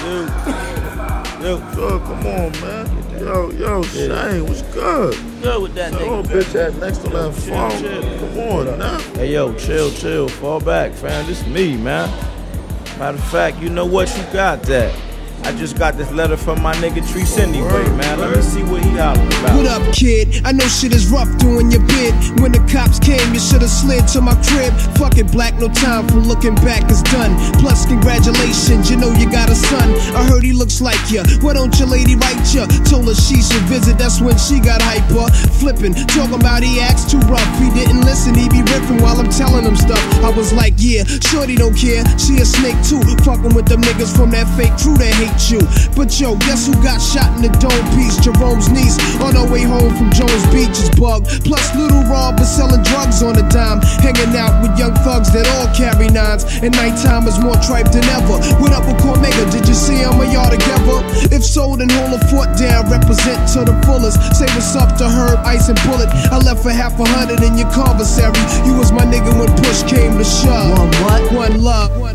Yo, come on, man. Yo, Shane, what's good? Good with that nigga. Oh, bitch ass next to that phone. Chill. Come on, now. Hey, yo, chill. Fall back, fam. This me, man. Matter of fact, you know what? You got that. I just got this letter from my nigga Treese anyway, man. Let me see what he hollering about. What up, kid? I know shit is rough doing your bid. When the cops came, you should've slid to my crib. Fuck it, black, no time for looking back, it's done. Plus, congratulations, you know you got a son. I heard he looks like ya. Why don't your lady write ya? Told her she should visit, that's when she got hyper. Flipping, talking about he acts too rough. He didn't listen, he be riffing while I'm telling him stuff. I was like, yeah, shorty don't care. She a snake too. Fucking with them niggas from that fake crew that hate you. But yo, guess who got shot in the dome piece? Jerome's niece on her way home from Jones Beach is bugged. Plus Little Rob is selling drugs on the dime, hanging out with young thugs that all carry nines. And nighttime is more tripe than ever. What up with Cormega? Did you see him or y'all together? If so, then hold a fort down, represent to the fullest. Say what's up to Herb, Ice and Bullet. I left for $100 in your commissary. You was my nigga when push came to shove. One what? One love. One love.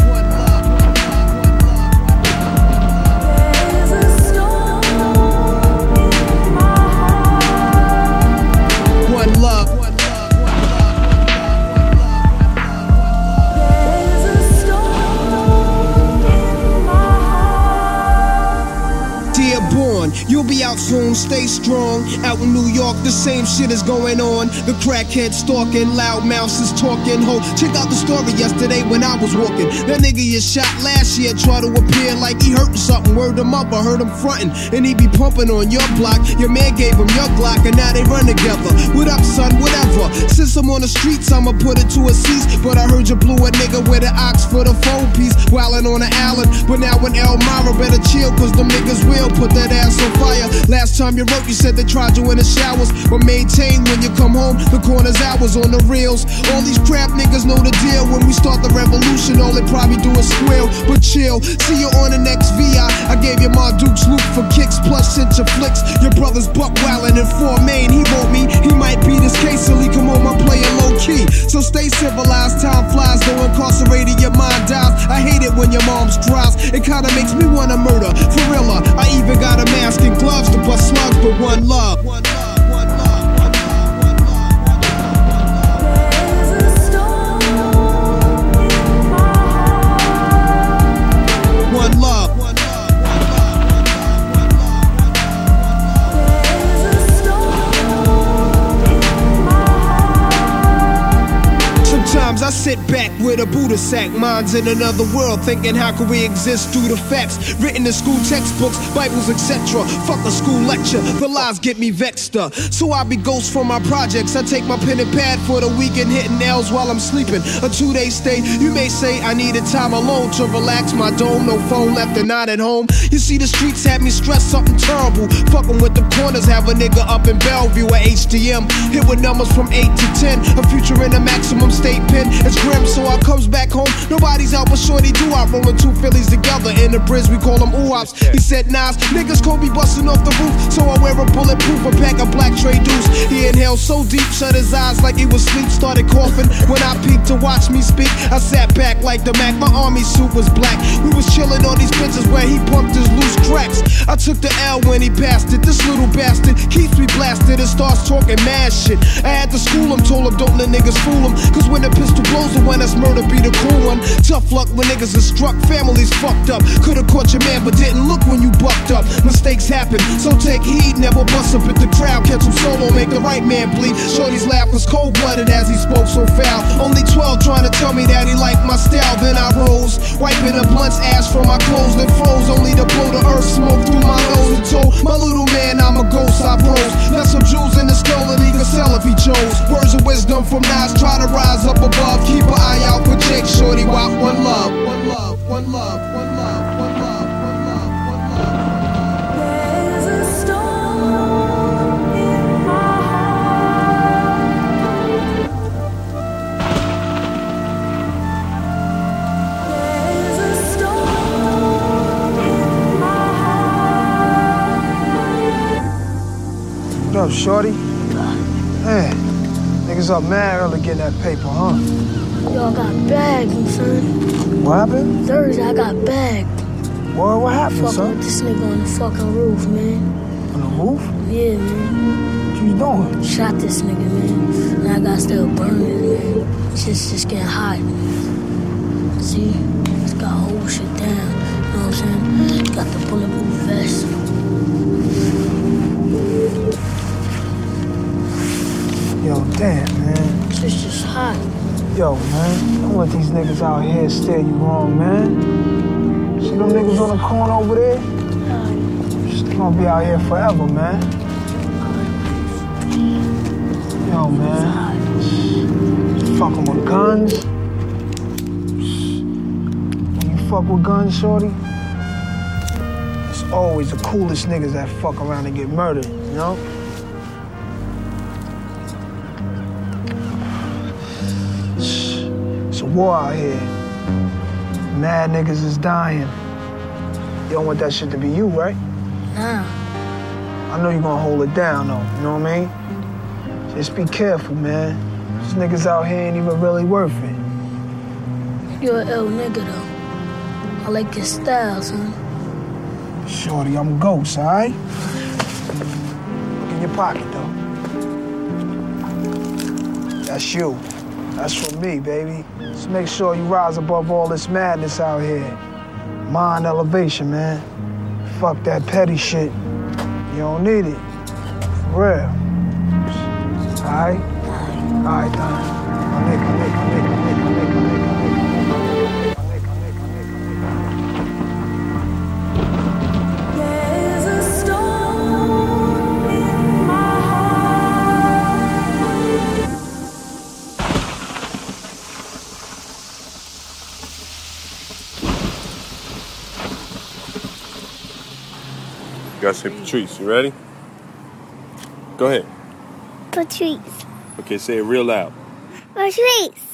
You'll be out soon, stay strong. Out in New York, the same shit is going on. The crackhead stalking, loud mouths is talking. Ho, check out the story yesterday when I was walking. That nigga you shot last year tried to appear like he hurtin' something. Word him up, I heard him frontin'. And he be pumping on your block. Your man gave him your Glock and now they run together. What up, son, whatever. Since I'm on the streets, I'ma put it to a cease. But I heard you blew a nigga with an ox for the phone piece. Wildin' on the island, but now in Elmira, better chill, cause them niggas will put that ass on fire. Last time you wrote, you said they tried you in the showers, but maintain when you come home, the corner's hours on the reels. All these crap niggas know the deal. When we start the revolution, all they probably do is squeal. But chill, see you on the next VI. I gave you my Duke's Luke for kicks, plus sent your flicks. Your brother's buck wildin' in Fort Maine. He wrote me, he might be this case till he come home, I'm playing low key. So stay civilized, time flies, though incarcerated your mind dies. I hate it when your mom's cries. It kinda makes me wanna murder, for real. I even got a mask and gloves to bust slugs, but one love. One love, one love, one love, one love. There's a storm in my heart. One love, one love, one love, one love. There's a storm in my heart. Sometimes I sit back with a Buddha sack, minds in another world, thinking how can we exist through the facts written in school textbooks, Bibles, etc. Fuck a school lecture, the lies get me vexed up. So I be ghost from my projects. I take my pen and pad for the weekend, hitting nails while I'm sleeping. A 2-day stay, you may say I needed time alone to relax my dome. No phone left and not at home. You see the streets had me stressed, something terrible. Fucking with the corners, have a nigga up in Bellevue at HDM. Hit with numbers from 8 to 10, a future in a maximum state pen. It's grim, so I comes back home. Nobody's out but shorty do. I rolling 2 Phillies together in the bridge, we call them ooh-ops. He said, Nas, niggas call me busting off the roof, so I wear a bulletproof, a pack of black Trey Deuce. He inhaled so deep, shut his eyes like he was asleep, started coughing. When I peeked to watch me speak, I sat back like the Mac, my army suit was black. We was chilling on these benches where he pumped his loose cracks. I took the L when he passed it. This little bastard keeps me blasted and starts talking mad shit. I had to school him, told him don't let niggas fool him, cause when the pistol blows, the one that's murder be the cool one. Tough luck when niggas are struck, families fucked up. Could've caught your man, but didn't look when you bucked up. Mistakes happen, so take heed, never bust up at the crowd. Catch him solo, make the right man bleed. Shorty's laugh was cold-blooded as he spoke so foul. Only 12 trying to tell me that he liked my style. Then I rose, wiping a blunt's ash from my clothes, then froze, only to blow the earth smoke through my nose. And told my little man I'm a ghost, I rose. Left some jewels in the skull and he could sell if he chose. Words of wisdom from Nas, try to rise up above. Keep an eye out for Jake Shorty, walk one love. One love, one love, one love, one love, one love, one love. There's a storm in my heart. There's a storm in my heart. What up, shorty? Hey, niggas up mad early getting that paper, huh? Yo, I got bagged, son. What happened? Thursday, I got bagged. Boy, what happened, Fucking son? with this nigga on the fucking roof, man. On the roof? Yeah, man. What you doing? Shot this nigga, man. Now I got still burning, man. Just getting hot. See? Just got whole shit down. You know what I'm saying? Got the bulletproof vest. Yo, damn, man. It's just hot. Yo, man, don't let these niggas out here steer you wrong, man. See them niggas on the corner over there? Just gonna be out here forever, man. Yo, man. Fucking with guns. When you fuck with guns, shorty, it's always the coolest niggas that fuck around and get murdered, you know? It's a war out here. Mad niggas is dying. You don't want that shit to be you, right? Nah. I know you're gonna hold it down, though. You know what I mean? Just be careful, man. These niggas out here ain't even really worth it. You're an ill nigga, though. I like your style, son. Shorty, I'm Ghost, all right? Look in your pocket, though. That's you. That's from me, baby. Just make sure you rise above all this madness out here. Mind elevation, man. Fuck that petty shit. You don't need it. For real. Alright? Alright, done. There's a storm in my heart. You gotta say Patrice. You ready? Go ahead. Patrice. Okay, say it real loud. Patrice.